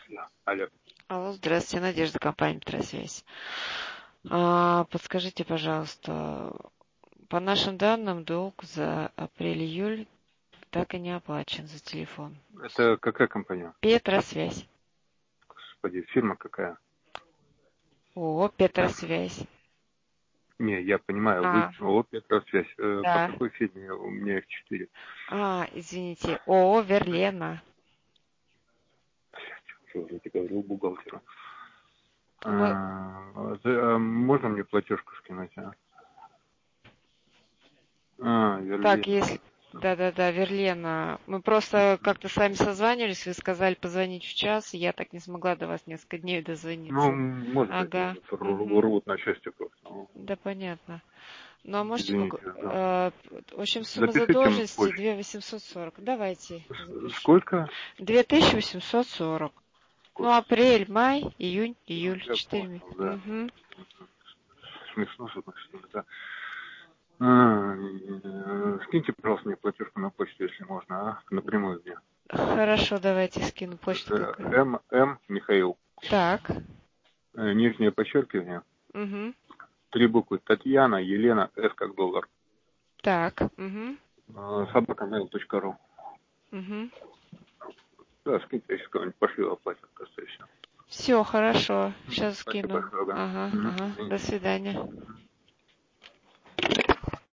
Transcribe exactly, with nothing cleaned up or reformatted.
Алло. Алло, здравствуйте, Надежда, компания Петросвязь. А, подскажите, пожалуйста, по нашим данным, долг за апрель-июль так и не оплачен за телефон. Это какая компания? Петросвязь. Господи, фирма какая? О, Петросвязь. Не, я понимаю, вы А, ООО «Петросвязь». Э, По да. какой фирме? У меня их четыре. А, извините, ООО «Верлена». Что я тебе говорил бухгалтеру? Мы... А, за- а можно мне платежку скинуть, а? А, Так, Верлена. если... Да-да-да, Верлена. Мы просто как-то с вами созванивались, вы сказали позвонить в час, и я так не смогла до вас несколько дней Ну, дозвониться. может быть, Ага. может, рв- Угу. рвут на части просто. Ну, Да, понятно. Ну, а можете, как, извините, да. э, в общем, сумма Запишите ему задолженности почту. две тысячи восемьсот сорок. Давайте С- запишу. Сколько? две тысячи восемьсот сорок. Ну, Господи, апрель, май, июнь, ну, июль. я Четыре. понял, да. Угу. Смешно, что значит, да. А, э, скиньте, пожалуйста, мне платежку на почту, если можно, а? Напрямую мне. Хорошо, давайте скину почту Э, как. М, М, Михаил. Так. Э, Нижнее подчеркивание. Угу. Три буквы. Татьяна, Елена, С как доллар. Так. Угу. Э, собака mail точка ру. Угу. Да, скиньте, если кого-нибудь пошлю, оплатят, просто и все. Все, хорошо. Сейчас Спасибо скину. большое, да. Ага, Мгм, ага. До извините. свидания.